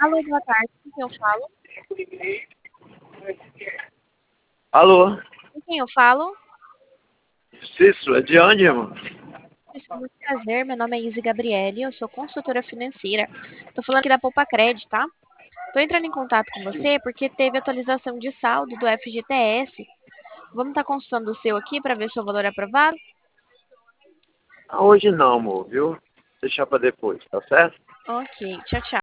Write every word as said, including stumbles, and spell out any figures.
Alô, boa tarde. Com quem eu falo? Alô? Com quem eu falo? Cícero, é de onde, irmão? Isso, muito prazer. Meu nome é Izzy Gabriele, eu sou consultora financeira. Tô falando aqui da Poupa Cred, tá? Tô entrando em contato com você porque teve atualização de saldo do F G T S. Vamos estar consultando o seu aqui para ver se o valor é aprovado? Ah, hoje não, amor, viu? Deixar pra depois, tá certo? Ok, tchau, tchau.